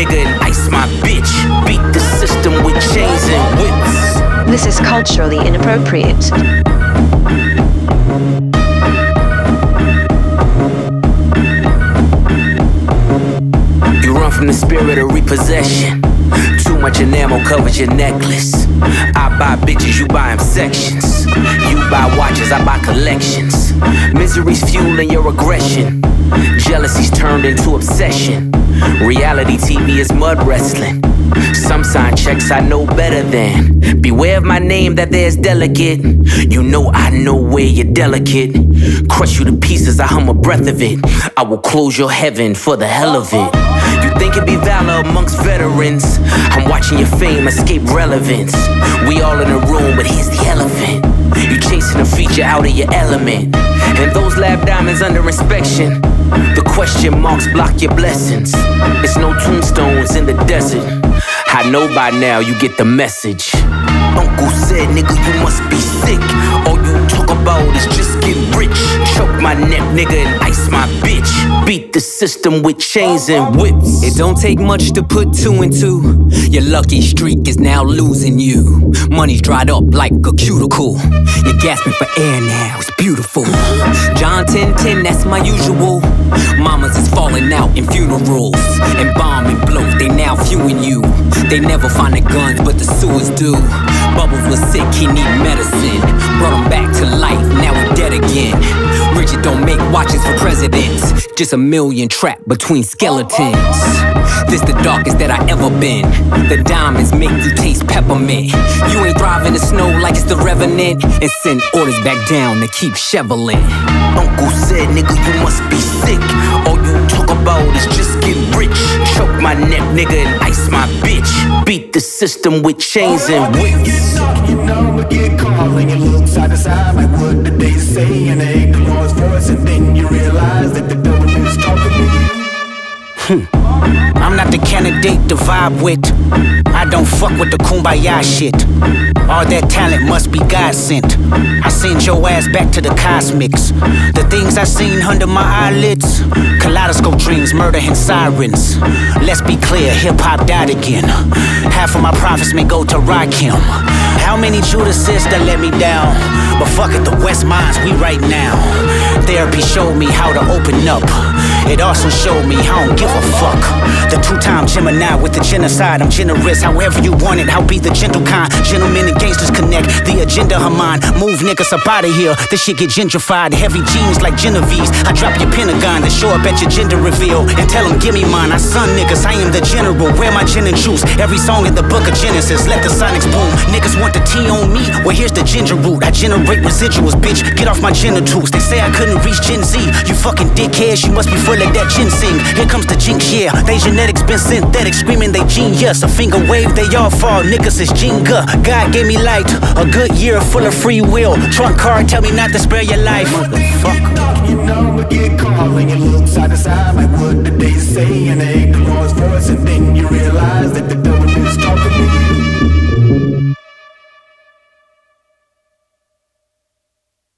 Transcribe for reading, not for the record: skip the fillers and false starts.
nigga and ice my bitch. Beat the system with chains and whips. This is culturally inappropriate. You run from the spirit of repossession. Too much enamel covers your necklace. I buy bitches, you buy them sections. You buy watches, I buy collections. Misery's fueling your aggression. Jealousy's turned into obsession. Reality TV is mud wrestling. Some sign checks I know better than. Beware of my name that there's delicate. You know I know where you're delicate. Crush you to pieces, I hum a breath of it. I will close your heaven for the hell of it. You think it'd be valor amongst veterans? I'm watching your fame escape relevance. We all in a room, but here's the elephant. You chasing a feature out of your element. And those lab diamonds under inspection. The question marks block your blessings. It's no tombstones in the desert. I know by now you get the message. Uncle said, nigga, you must be sick. All you talk about is just getting rich. Choke my neck, nigga, and ice my bitch. Beat the system with chains and whips. It don't take much to put two and two. Your lucky streak is now losing you. Money's dried up like a cuticle. You're gasping for air now, it's beautiful. John 10:10, that's my usual. Mamas is falling out in funerals. And bombing blows, they now viewing you. They never find the guns, but the sewers do. Bubbles was sick, he need medicine. Brought him back to life, now we're dead again. Richard don't make watches for presidents. Just a million trapped between skeletons. This the darkest that I ever been. The diamonds make you taste peppermint. You ain't thriving in the snow like it's the Revenant. And send orders back down to keep shoveling. Uncle said, nigga, you must be sick. All you talk about is just getting rich. Choke my neck, nigga, and ice my bitch. Beat the system with chains and whips. You know, but get calm and you look side to side like what did they say? And they the Lord's voice, and then you realize that the devil is talking to you. I'm not the candidate to vibe with. I don't fuck with the kumbaya shit. All that talent must be God sent. I send your ass back to the cosmics. The things I seen under my eyelids. Kaleidoscope dreams, murder and sirens. Let's be clear, hip-hop died again. Half of my profits may go to Rakim. How many Judases that let me down? But fuck it, the West Minds, we right now. Therapy showed me how to open up. It also showed me I don't give a fuck. The two-time Gemini with the genocide. I'm generous, however you want it. I'll be the gentle kind. Gentlemen and gangsters connect. The agenda of mine. Move niggas up out of here. This shit get gentrified. Heavy jeans like Genevieve's. I drop your Pentagon to show up at your gender reveal. And tell them, give me mine. I son niggas, I am the general. Where my gin and juice? Every song in the book of Genesis. Let the sonics boom. Niggas want the tea on me. Well, here's the ginger root. I generate residuals, bitch. Get off my genitals. They say I couldn't reach Gen Z. You fucking dickheads. You must be full of that ginseng. Here comes the jinx, yeah. They genetics been synthetic. Screaming they genius. A finger wave, they all fall. Niggas is Jenga. God gave me light. A good year full of free will. Trunk card, tell me not to spare your life. Motherfucker. You know, but get calm and you look side to side like what did they say? And they the Lord's voice, and then you realize that the devil is talking to you.